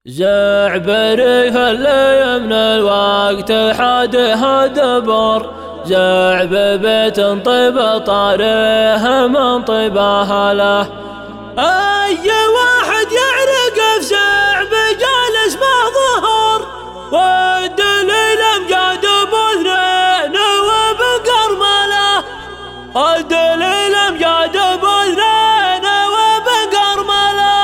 زعب ريف اللي من الوقت حادها دبر، زعب بيت طيب طاريه من طيب أهله. أي واحد يعرق في زعب جالس ما ظهر، والدليل امجاد بوذنين وبقرمله، الدليل امجاد بوذنين وبقرمله.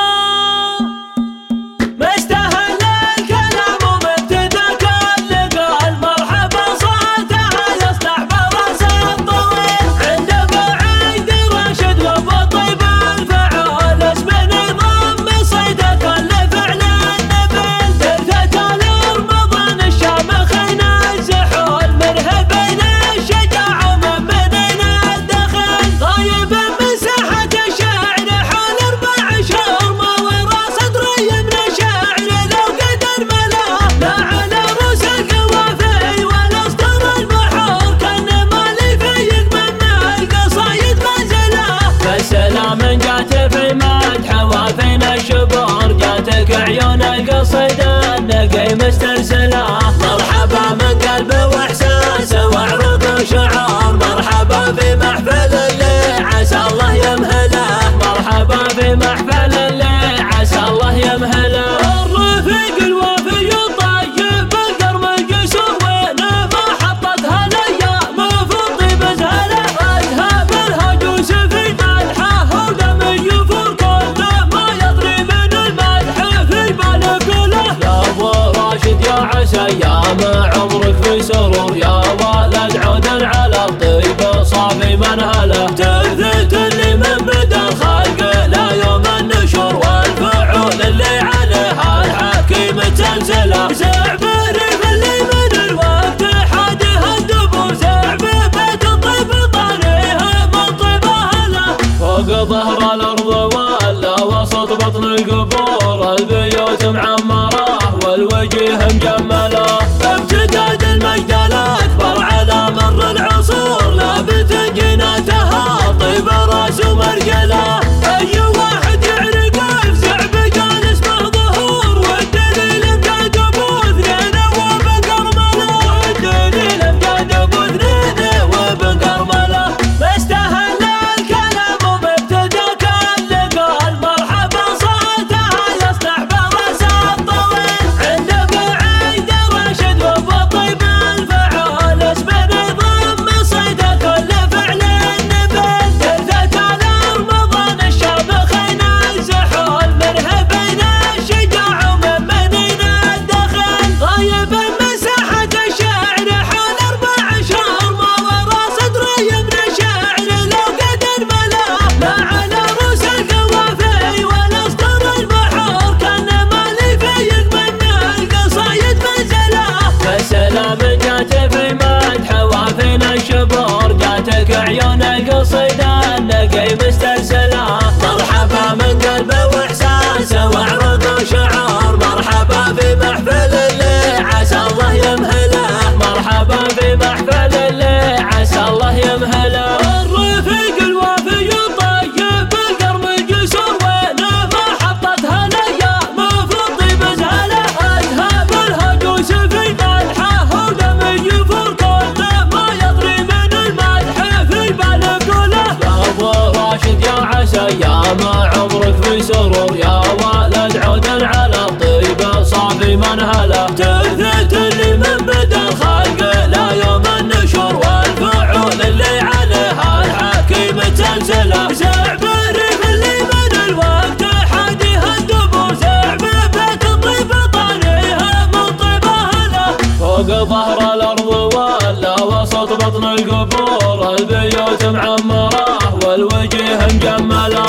مستهل الكلام ومبتدأ اللقاء، المرحبا صوتها يصلح بالراس الطويل، عند بعيد راشد وبالطيب الفعال، اسم نظام صيد كل فعل النبيل، ترثة الارمضان الشامخين الزحول، منه بين الشجاع ومن بين الدخل، غايب من ساحة الشعر حول 4 شهور، ما ورا صدري من الشعر لو قدر ملاه، لا على رؤوس القوافي ولا اسطر البحور، كان مالي فيق من القصايد منزله. فالسلام جات في مدح وافين الشبور، جاتك عيون القصيد النقي مسترسله، مرحبا من قلب واحساس وعروض وشعور، مرحبا في محفل اللي عسى الله يمهله، مرحبا في محفل اللي عسى الله يمهله. الرفيق الوفي الطيب القرم القسور، وينه ما حطتها الايام في الطيب زهله، اذهب الهجوس في مدحه ولم يفور، كل ما يطري من المدح في باله كله. يا ابو راشد يا عسى ايام عمرك في سرور، يا ولد عود على الطيب صافي منهله، ترثت اللي من بدا الخلق لا يوم النشور، والفعول اللي عليها الحكيم تنزله. زعب الريف اللي من الوقت حادها الدبور، زعب بيت الطيب طاريه من طيب اهله، فوق ظهر الارض ولا وسط بطن القبور، البيوت معمره والوجه مجمله، امتداد المجد الاكبر على مر العصور، لابت جناتها طيب راس ومرجله. اي واحد يعرق في زعب جالس ما ظهور، والدليل امجاد بوذنين وبقرمله، والدليل امجاد بوذنين وبقرمله. مستهل الكلام ومبتدأ اللقاء، المرحبا صوتها يصلح بالراس الطويل، عند بعيد راشد وبالطيب الفعال، اسم نظام صيد كل فعل النبيل، ترثة الارمضان الشامخين الزحول، منه بين الشجاع ومن بين الدخل، غايب من ساحة الشعر حول 4 شهور، ما ورا صدري من الشعر لو قدر ملاه، لا على رؤوس القوافي ولا اسطر البحور، كان مالي فيق من القصايد منزله. فالسلام جات في مدح وافين الشبور، جاتك عيون القصيد النقي مسترسله، مرحبا من قلب واحساس وعروض وشعور، مرحبا في محفل اللي عسى الله يمهله، مرحبا في محفل اللي عسى الله يمهله. الرفيق الوفي الطيب القرم القسور، وينه ما حطتها الايام في الطيب زهله، اذهب الهجوس في مدحه ولم يفور، كل ما يطري من المدح في باله كله. يا ابو راشد يا عسى ايام عمرك في سرور، يا ولد عود على الطيب صافي منهله، ترثت اللي من بدا الخلق لا يوم النشور، والفعول اللي عليها الحكيم تنزله. زعب الريف اللي من الوقت حادها الدبور، زعب بيت الطيب طاريه من طيب اهله، فوق ظهر الارض ولا وسط بطن القبور، البيوت معمره والوجه مجمله،